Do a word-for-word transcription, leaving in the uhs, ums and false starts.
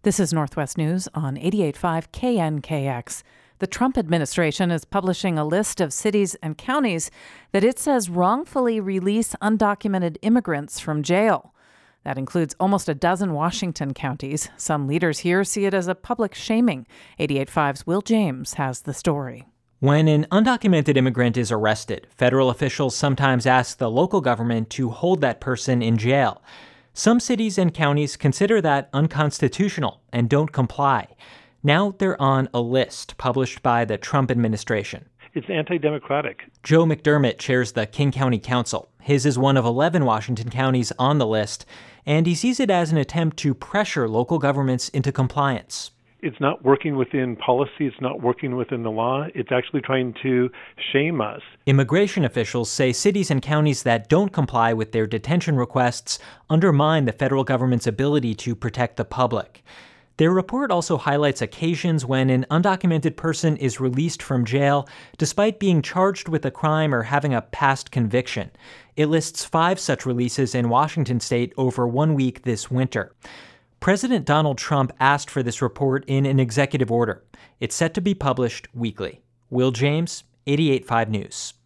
This is Northwest News on eighty-eight point five K N K X. The Trump administration is publishing a list of cities and counties that it says wrongfully release undocumented immigrants from jail. That includes almost a dozen Washington counties. Some leaders here see it as a public shaming. eighty-eight point five's Will James has the story. When an undocumented immigrant is arrested, federal officials sometimes ask the local government to hold that person in jail. Some cities and counties consider that unconstitutional and don't comply. Now they're on a list published by the Trump administration. It's anti-democratic. Joe McDermott chairs the King County Council. His is one of eleven Washington counties on the list, and he sees it as an attempt to pressure local governments into compliance. It's not working within policy. It's not working within the law. It's actually trying to shame us. Immigration officials say cities and counties that don't comply with their detention requests undermine the federal government's ability to protect the public. Their report also highlights occasions when an undocumented person is released from jail despite being charged with a crime or having a past conviction. It lists five such releases in Washington state over one week this winter. President Donald Trump asked for this report in an executive order. It's set to be published weekly. Will James, eighty-eight point five News.